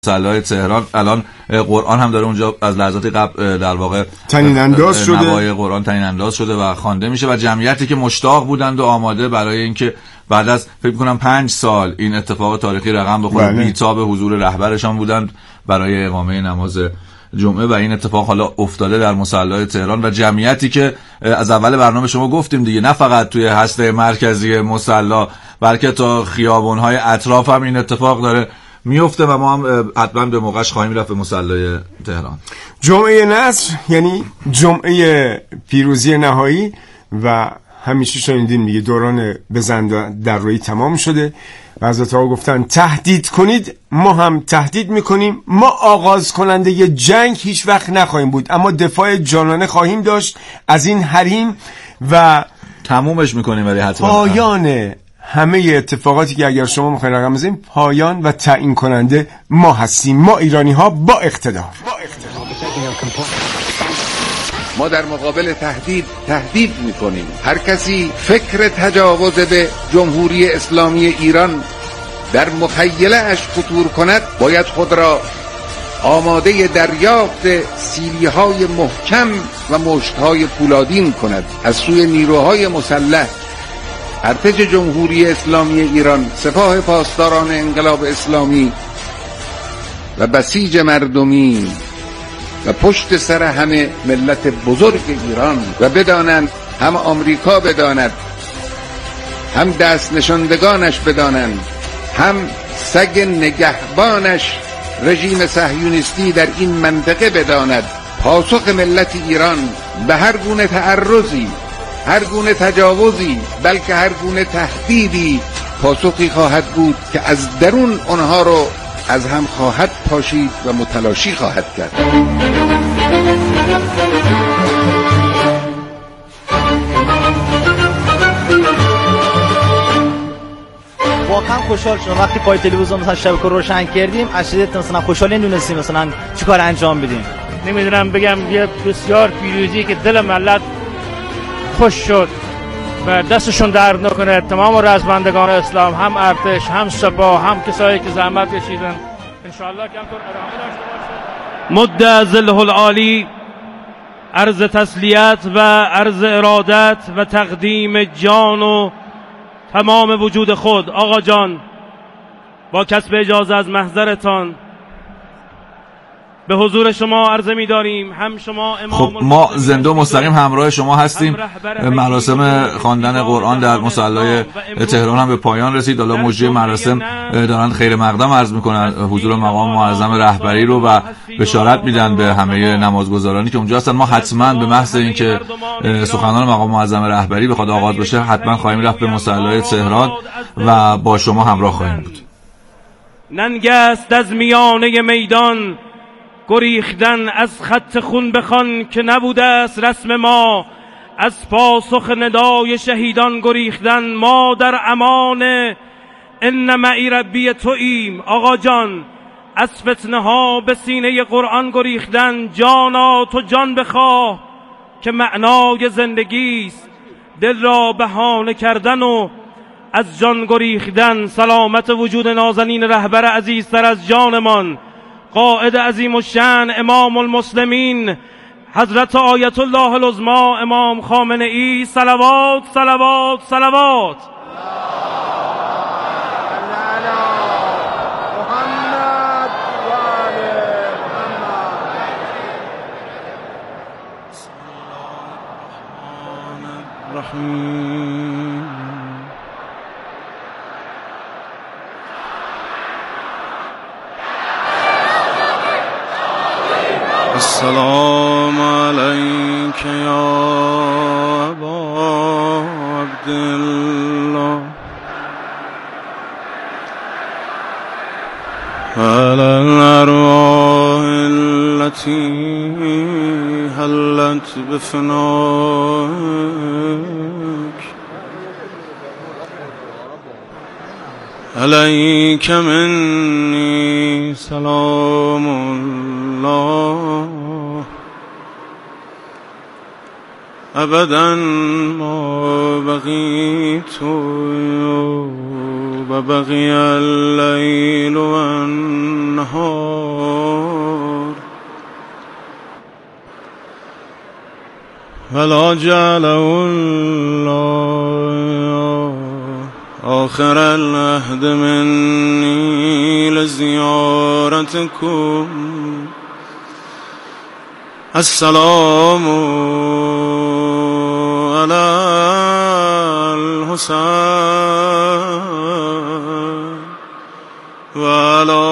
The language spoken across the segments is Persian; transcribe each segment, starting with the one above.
مصلی تهران. الان قرآن هم داره اونجا از لحظات قبل در واقع تنین انداز شده، نوای قرآن تنین انداز شده و خوانده میشه و جمعیتی که مشتاق بودند و آماده برای اینکه بعد از فکر کنم 5 سال این اتفاق تاریخی رقم بخوره بی‌تاب حضور رهبرشان بودند برای اقامه نماز جمعه و این اتفاق حالا افتاده در مصلی تهران و جمعیتی که از اول برنامه شما گفتیم دیگه، نه فقط توی هسته مرکزی مصلی بلکه تا خیابان‌های اطراف هم این اتفاق داره میفته و ما هم حتما به موقعش خواهیم رفت به مصلی تهران. جمعه نصر یعنی جمعه پیروزی نهایی و همیشه شنیدیم دیگه دوران بزن در روی تمام شده و حضرت ها گفتن تهدید کنید، ما هم تهدید میکنیم، ما آغاز کننده ی جنگ هیچ وقت نخواهیم بود، اما دفاع جانانه خواهیم داشت از این حریم و تمومش میکنیم. ولی حتما پایان همه اتفاقاتی که اگر شما میخواین رقم بزنیم، پایان و تعیین کننده ما هستیم، ما ایرانی ها با اقتدار. ما در مقابل تهدید میکنیم. هر کسی فکر تجاوز به جمهوری اسلامی ایران در مخیله اش خطور کند باید خود را آماده دریافت سیلی‌های محکم و مشت‌های پولادین کند از سوی نیروهای مسلح، ارتش جمهوری اسلامی ایران، سپاه پاسداران انقلاب اسلامی و بسیج مردمی و پشت سر همه ملت بزرگ ایران. و بدانند، هم آمریکا بداند، هم دست نشاندگانش بدانند، هم سگ نگهبانش رژیم صهیونیستی در این منطقه بداند، پاسخ ملت ایران به هر گونه تعرضی، هر گونه تجاوزی، بلکه هر گونه تهدیدی پاسخی خواهد بود که از درون آنها رو از هم خواهد پاشید و متلاشی خواهد کرد. واقعا خوشحال شدم وقتی پای تلویزیون مثلا شبکه روشن کردیم، از شدت مثلا خوشحال نمیدونستیم مثلا چیکار انجام بدیم. نمیدونم بگم، یه بسیار پیروزی که دل ملت خوش شد و دستشون درد نکنه تمام رزمندگان اسلام، هم ارتش، هم سپاه، هم کسایی که زحمت کشیدن. انشاءالله که همطور ادامه داشته باشه. مد ذله العالی عرض تسلیت و عرض ارادت و تقدیم جان و تمام وجود خود. آقا جان، با کسب اجازه از محضرتان به حضور شما عرضه می داریم. هم شما خب ما زنده و مستقیم همراه شما هستیم. مراسم خواندن قرآن در مصلی تهران هم به پایان رسید. حالا مجری مراسم دارن خیر مقدم عرض میکنن حضور مقام معظم رهبری رو و بشارت میدن به همه نمازگزارانی که اونجا هستن. ما حتما به محض اینکه سخنان مقام معظم رهبری بخواد آغاز بشه حتما خواهیم رفت به مصلی تهران و با شما همراه خواهیم بود. ننگست از میانه میدان گریختن، از خط خون بخوان که نبوده است رسم ما، از پاسخ ندای شهیدان گریختن. ما در امان ان معی ربی توییم. آقا جان، از فتنه ها به سینه قرآن گریختن. جانا تو جان بخواه که معنای زندگی است، دل را بهانه کردن و از جان گریختن. سلامت وجود نازنین رهبر عزیزتر از جانمان، قائد عظیم الشأن امام المسلمین حضرت آیت الله العظمی امام خامنه ای، صلوات صلوات صلوات. السلام علیک یا ابا عبدالله علی الارواح التي حلت بفنائک علیک منی سلام الله ابدا ما بقیت وبقي الليل والنهار ولا جعله الله آخر العهد مني لزيارتكم. السلام على الحسين وعلى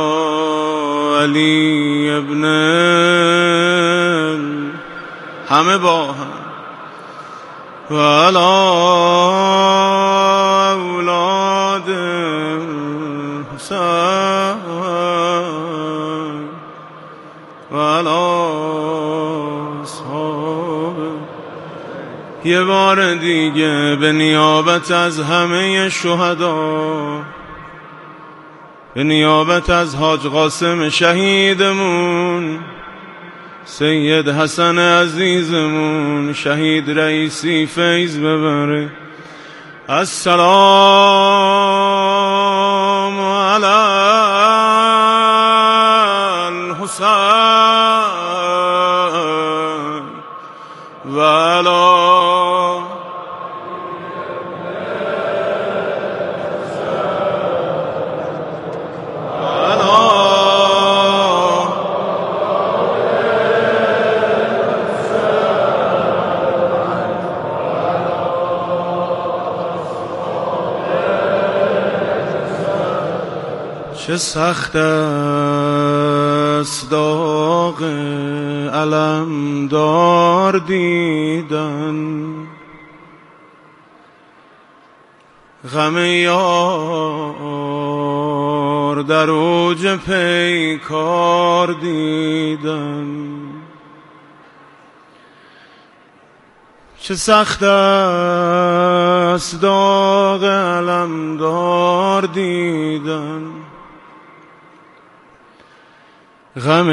علی ابن همه با هم وعلى اولاد الحسین وعلى اصحابه. یه بار دیگه به نیابت از همه شهدا، به نیابت از حاج قاسم شهیدمون، سید حسن عزیزمون، شهید رئیسی فیض ببره. السلام علی الحسین و علی چه سخت است داغ علمدار دیدن، غم یار در اوج پیکار دیدن. چه سخت است داغ علمدار دیدن، غم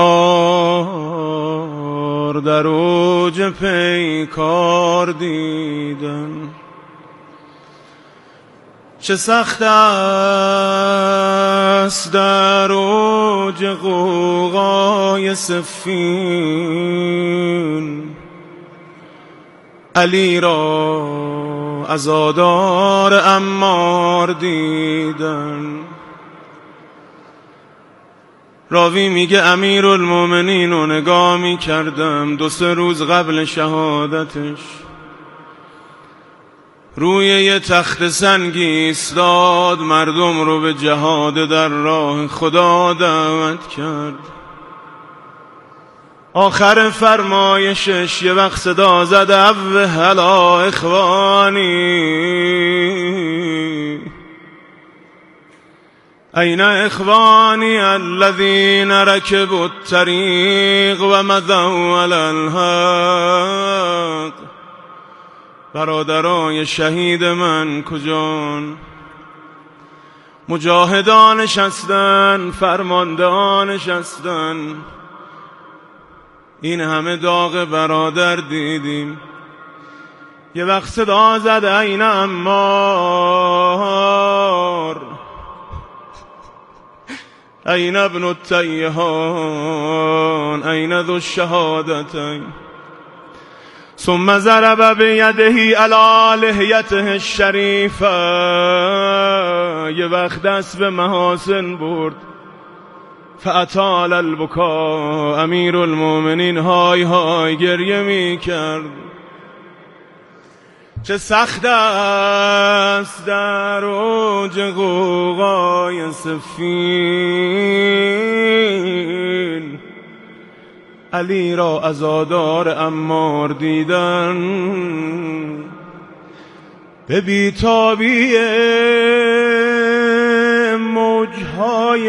یار در اوج پیکار دیدن. چه سخت است در اوج غوغای صفین، علی را عزادار عمار دیدن. راوی میگه امیرالمومنین رو نگاه میکردم 2-3 روز قبل شهادتش، روی یه تخت سنگی ایستاد، مردم رو به جهاد در راه خدا دعوت کرد. آخر فرمایشش یه وقت صدا زد اوهلا اخوانی، این اخوانی الذین رکبوا الطریق و مضوا علی الحق. برادرای شهید من کجان؟ مجاهدانش هستن، فرماندهانش هستن. این همه داغ برادر دیدیم. یه وقت صدا زد این عمار، این ابن التیهان، این ذو الشهادتین. ثم ضرب بیده علی لحیته الشریفه. یه وقت دست به محاسن برد، فاطال البکا. امیرالمومنین های های گریه می کرد. چه سخت است در اوج غوغای صفین، علی را عزادار عمار دیدن. به بیتابی موجهای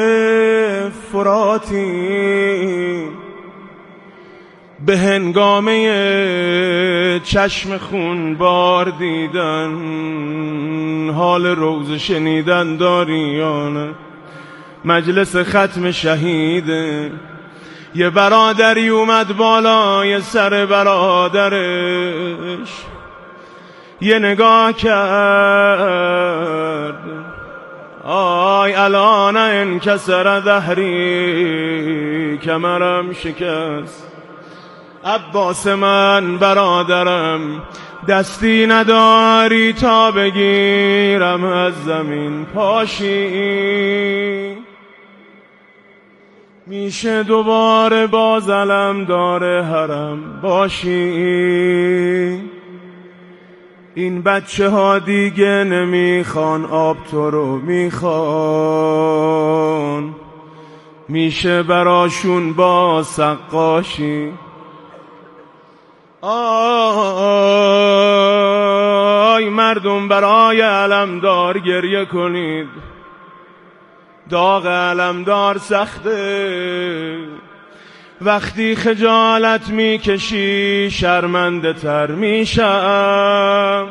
فراتی، به هنگامه چشم خون بار دیدن. حال روز شنیدن داریانه، مجلس ختم شهیده. یه برادری اومد بالای سر برادرش، یه نگاه کرد. آی الان انکسر ظهری، کمرم شکست. عباس من برادرم، دستی نداری تا بگیرم از زمین پاشی. میشه دوباره باز علمدار حرم باشی. این بچه ها دیگه نمیخوان آب، تو رو میخوان. میشه براشون با سقاشی. آی مردم برای علمدار گریه کنید، داغ علمدار سخته. وقتی خجالت میکشی شرمنده تر میشم.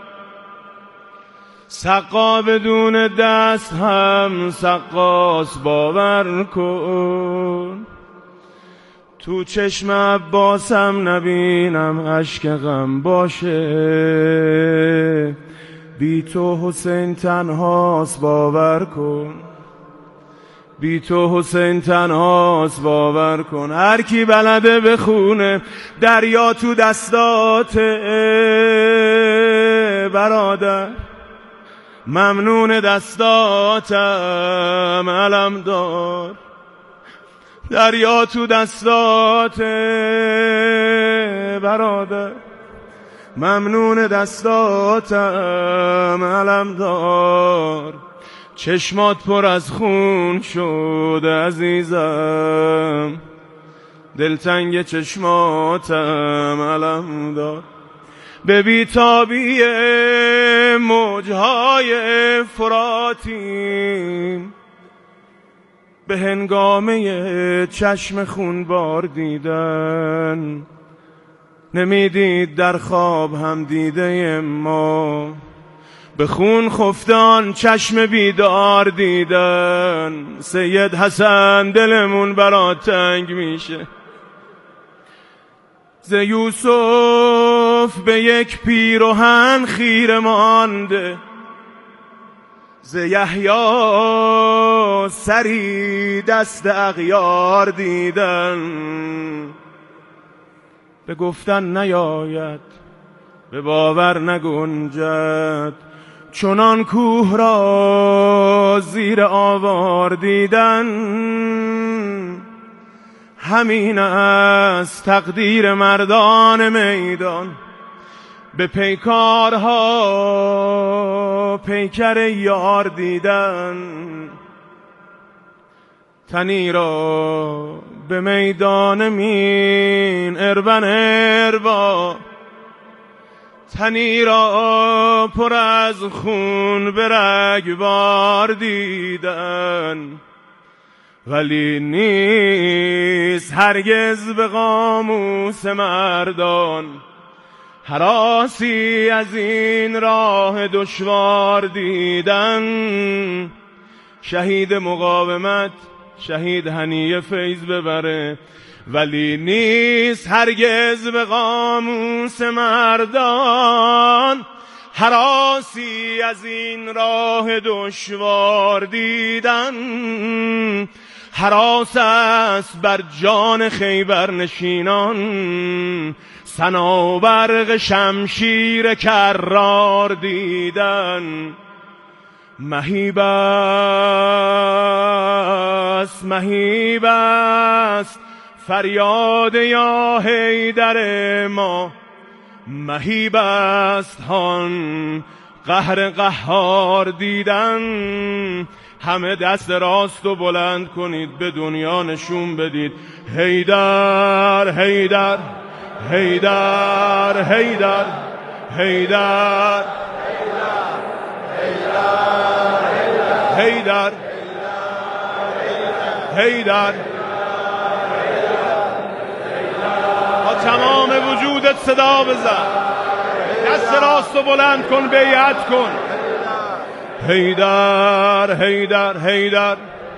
سقا بدون دست هم سقاس، باور کن. تو چشم عباسم نبینم اشک غم باشه. بی تو حسین تنهاست، باور کن. بی تو حسین تنهاست، باور کن. هر کی بلده بخونه دریا تو دستاته برادر. ممنون دستاتم علمدار. دریا تو دستاته برادر. ممنون دستاتم علمدار. چشمات پر از خون شد عزیزم، دلتنگ چشماتم علمدار. به بیتابی موجهای فراتیم، به هنگامه چشم خونبار دیدن. نمیدید در خواب هم دیده ما، به خون خفتان چشم بیدار دیدن. سید حسن دلمون برات تنگ میشه. ز یوسف به یک پیرهن خیره مانده، ز یحیی سری دست اغیار دیدن. به گفتن نیاید، به باور نگنجد، چنان کوه را زیر آوار دیدن. همین است تقدیر مردان میدان، به پیکارها پیکر یار دیدن. تنی را به میدان مین اربن اربا، تنی را پر از خون به رگبار دیدن. ولی نیست هرگز به قاموس مردان هراسی از این راه دشوار دیدن. شهید مقاومت شهید هنیه فیض ببره، ولی نیست هرگز به قاموس مردان هراسی از این راه دشوار دیدن. هراس است بر جان خیبر نشینان، صنوبرق شمشیر کرار دیدن. مهیب است مهیب است فریاد یا حیدر ما، مهیب است هان قهر قهار دیدن. همه دست راست و بلند کنید، به دنیا نشون بدید حیدر حیدر حیدر حیدر حیدر حیدر حیدر. با تمام وجودت صدا بزن، دست راست و بلند کن، بیعت کن. حیدر حیدر حیدر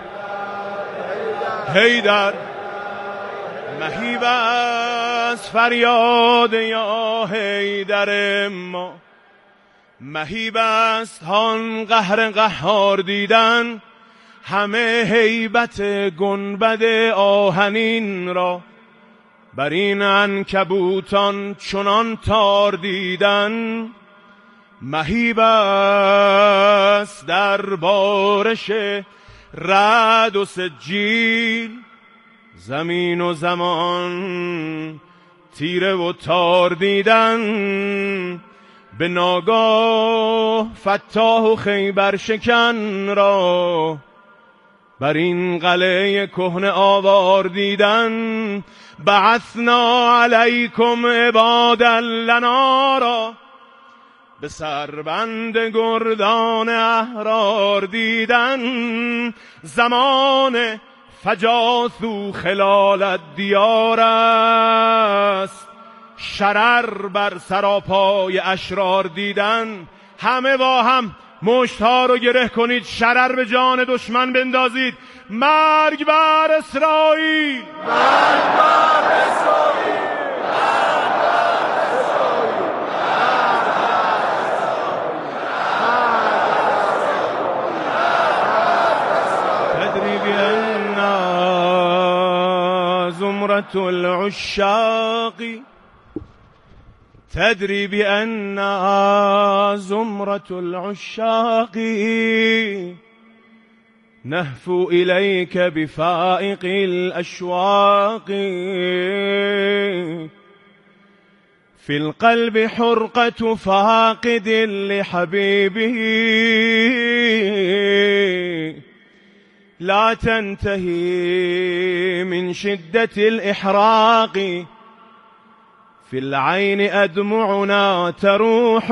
حیدر. مهیب است فریاد یا حیدر ما، مهیب است آن قهر قهار دیدن، همه هیبت گنبد آهنین را. بر این عنکبوتان چنان تار دیدن، مهیب است در بارش رعد و سجیل. زمین و زمان تیره و تار دیدن، به ناگاه فتاح و خیبر شکن را. بر این قلعه کهنه آوار دیدن، بعثنا علیکم عبادا لنا را. به سربند گردان احرار دیدن، زمان فجاثو خلال الدیار است. شرر بر سراپای اشرار دیدن، همه با هم مشت‌ها رو گره کنید، شرر به جان دشمن بندازید. مرگ بر اسرائیل، مرگ بر اسرائیل، مرگ بر اسرائیل، تدری بأن زمرة العشاق، تدري بأن زمرة العشاق نهفو إليك بفائق الأشواق. في القلب حرقة فاقد لحبيبه لا تنتهي من شدة الإحراق. في العين أدمعنا تروح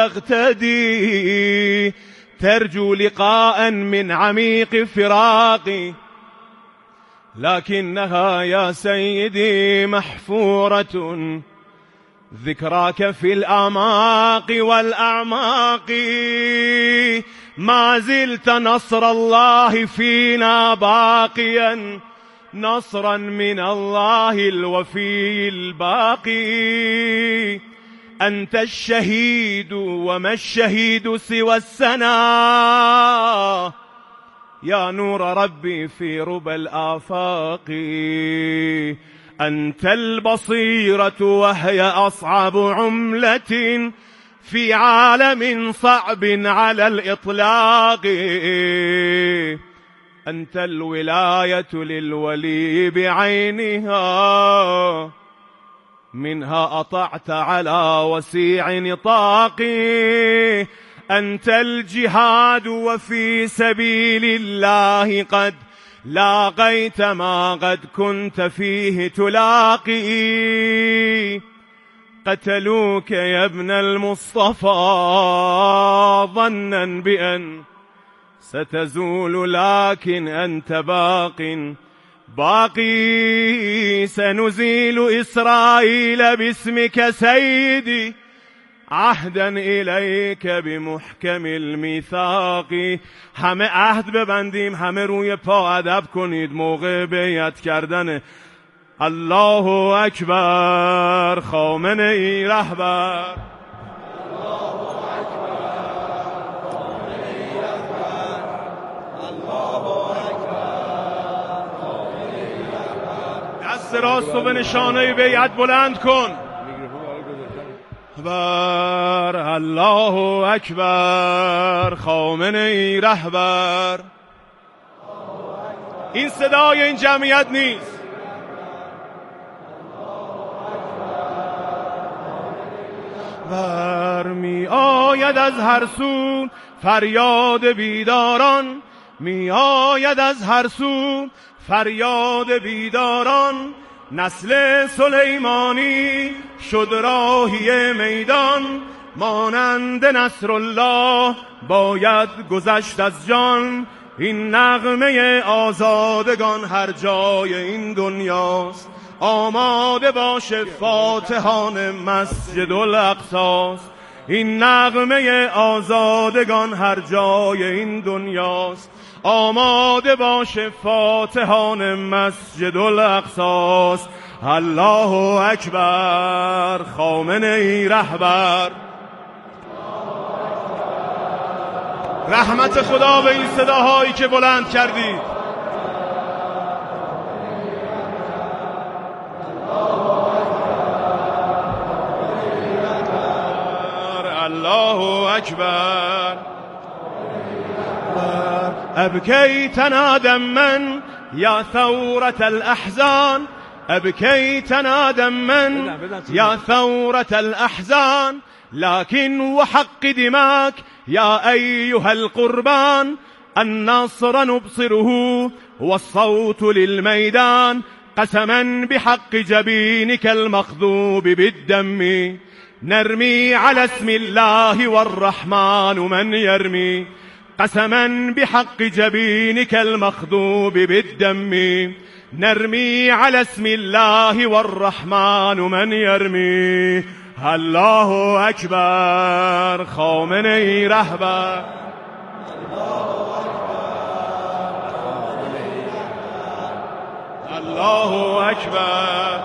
وتغتدي، ترجو لقاء من عميق فراق. لكنها يا سيدي محفورة، ذكراك في الأعماق والأعماق. ما زلت نصر الله فينا باقيا، نصرا من الله الوفي الباقي. أنت الشهيد وما الشهيد سوى السنا، يا نور ربي في ربى الآفاق. أنت البصيرة وهي أصعب عملة في عالم صعب على الإطلاق. أنت الولاية للولي بعينها، منها أطعت على وسيع نطاق. أنت الجهاد وفي سبيل الله قد لاقيت ما قد كنت فيه تلاقي. قتلوك يا ابن المصطفى ظنا بأن ستزول، لكن أنت باق باقي. سنزيل إسرائيل باسمك سيدي، عهدا إليك بمحکم الميثاق. همه عهد ببندیم، همه روی پا ادب کنید موقع بیعت کردن. الله اکبر. خامنه ای رهبر. دست راست رو به نشانه بیعت بلند کن. بر الله اکبر. خامنه ای رهبر. این صدای این جمعیت نیست. برمی آید از هر سو فریاد بیداران، می آید از هر سو فریاد بیداران. نسل سلیمانی شد راهی میدان، مانند نصر الله باید گذشت از جان. این نغمه آزادگان هر جای این دنیاست، آماده باش فاتحان مسجد الاقصاست. این نغمه آزادگان هر جای این دنیاست، آماده باش فاتحان مسجد الاقصاست. الله اکبر. خامنه ای رهبر. رحمت خدا به این صداهایی که بلند کردید. الله اکبر. ابکیتنا دما یا ثورة الاحزان، ابکیتنا دما یا ثورة الاحزان، لكن وحق دماك يا أيها القربان، النصر نبصره والصوت للميدان، قسما بحق جبينك المخضوب بالدم، نرمي على اسم الله والرحمن من يرمي، قسما بحق جبينك المخضوب بالدم، نرمي على اسم الله والرحمن من يرمي. الله اکبر. خامنه ای رهبر. الله اکبر.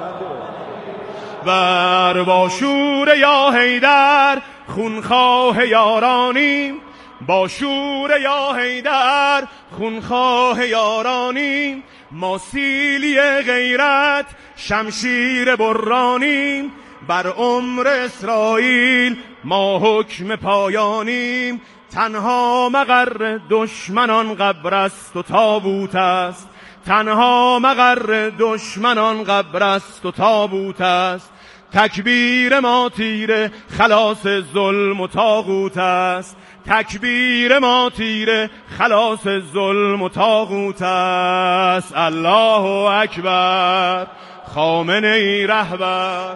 بر با شور یا حیدر خونخواه یارانیم، با شور یا حیدر خونخواه یارانیم، ما سیلی غیرت شمشیر برانیم، بر عمر اسرائیل ما حکم پایانیم، تنها مقر دشمنان قبر است و تابوت است، تنها مقر دشمنان قبر است و تابوت است، تکبیر ما تیر خلاص ظلم و طاغوت است، تکبیر ما تیر خلاص ظلم و طاغوت است. الله اکبر. خامنه ای رهبر.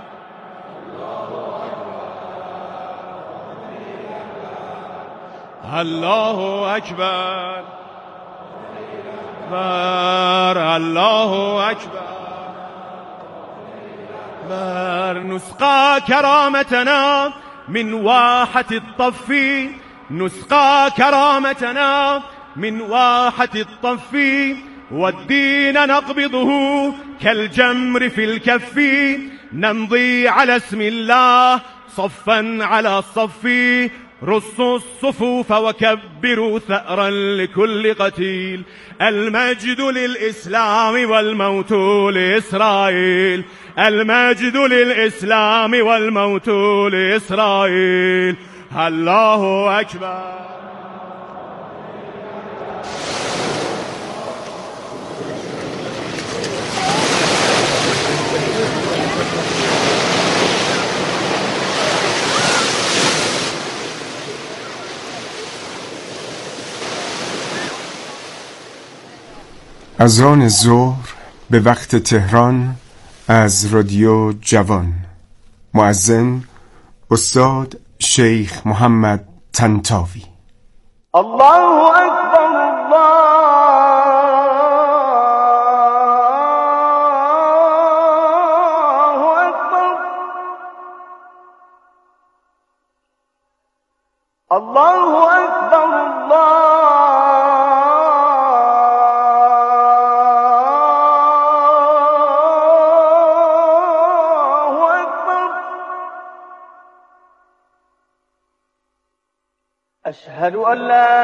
الله اکبر. بر الله اکبر. بر نسقى كرامتنا من واحة الطف، نسقى كرامتنا من واحة الطف، والدين نقبضه كالجمر في الكف، نمضي على اسم الله صفا على الصف، رصوا الصفوف وكبروا ثأرا لكل قتيل، المجد للإسلام والموت لإسرائيل، المجد للإسلام والموت لإسرائيل. الله أكبر. اذان ظهر به وقت تهران از رادیو جوان. مؤذن استاد شیخ محمد طنطاوی. الله اکبر. الله اکبر. الله اکبر. أشهد أن لا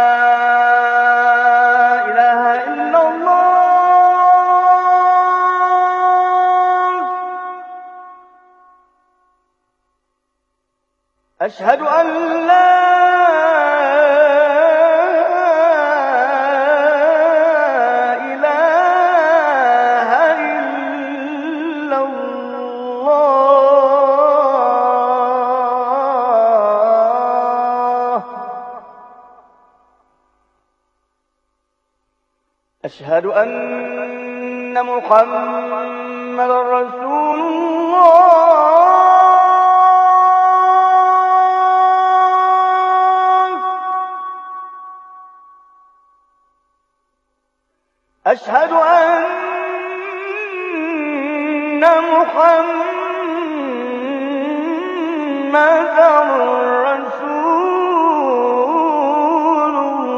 إله إلا الله. أشهد أن لا إله إلا الله. أشهد أن محمد رسول الله. أشهد أن محمد رسول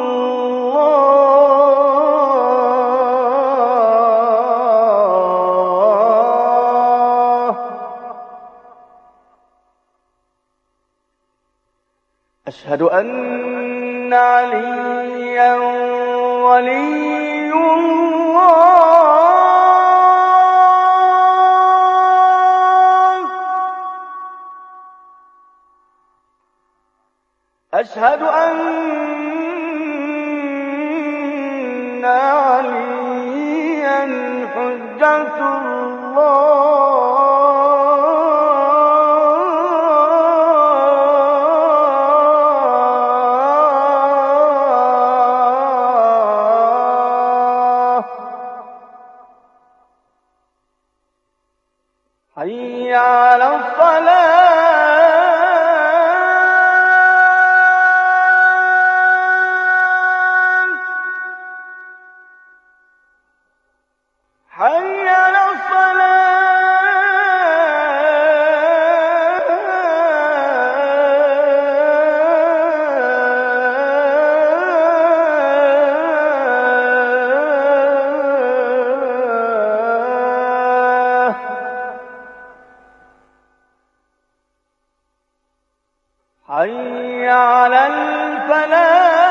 الله. أشهد أن عليا ولي الله أشهد أن عليا حجة الله حي على الصلاة حي على الصلاة حي على الفلاح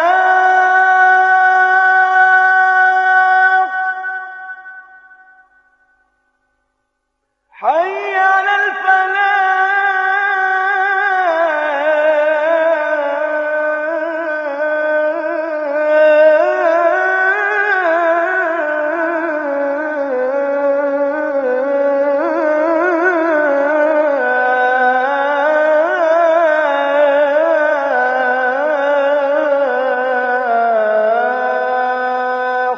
حي على الفلاح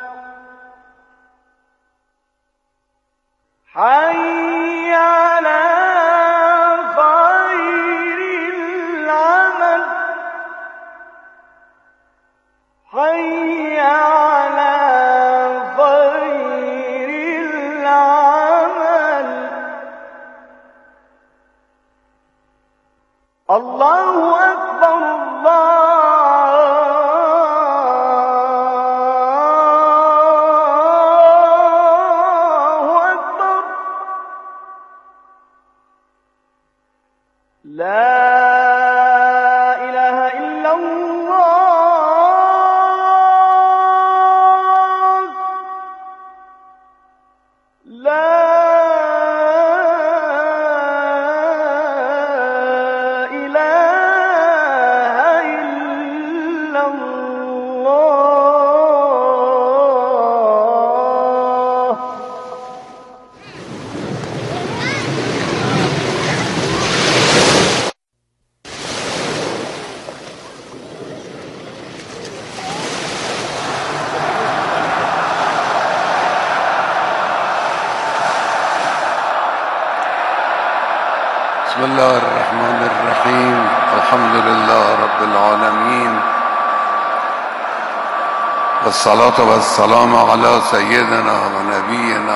حي على خير العمل حي على خير العمل الله أكبر الله أكبر لا إله إلا الله لا إله إلا الله بسم الله الرحمن الرحيم الحمد لله رب العالمين والصلاة والسلام على سيدنا ونبينا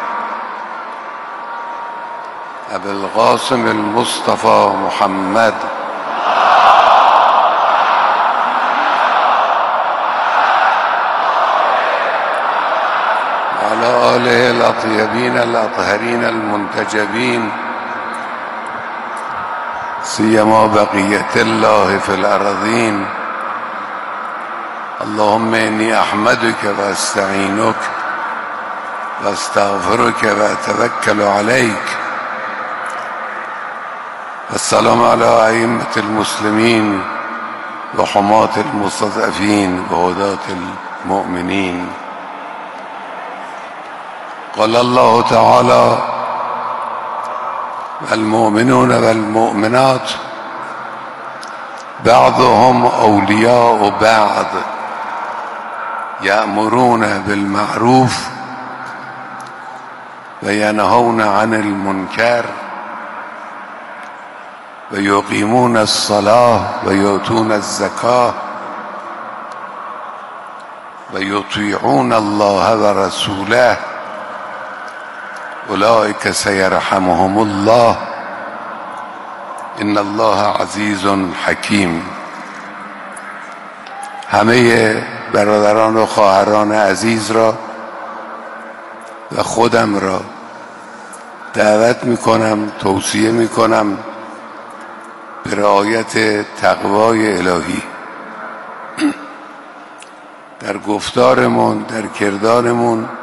أبي القاسم المصطفى محمد وعلى آله الأطيبين الأطهرين المنتجبين سيما بقية الله في الأرضين اللهم إني أحمدك وأستعينك وأستغفرك وأتوكل عليك. السلام على أئمة المسلمين وحماة المستضعفين وهداة المؤمنين. قال الله تعالى المؤمنون والمؤمنات بعضهم أولياء بعض يأمرون بالمعروف وينهون عن المنكر ويقيمون الصلاة ويؤتون الزكاة ويطيعون الله ورسوله أولئك سيرحمهم الله إن الله عزیز حکیم. همه برادران و خواهران عزیز را و خودم را دعوت میکنم، توصیه میکنم به رعایت تقوای الهی. در گفتارمون، در کردارمون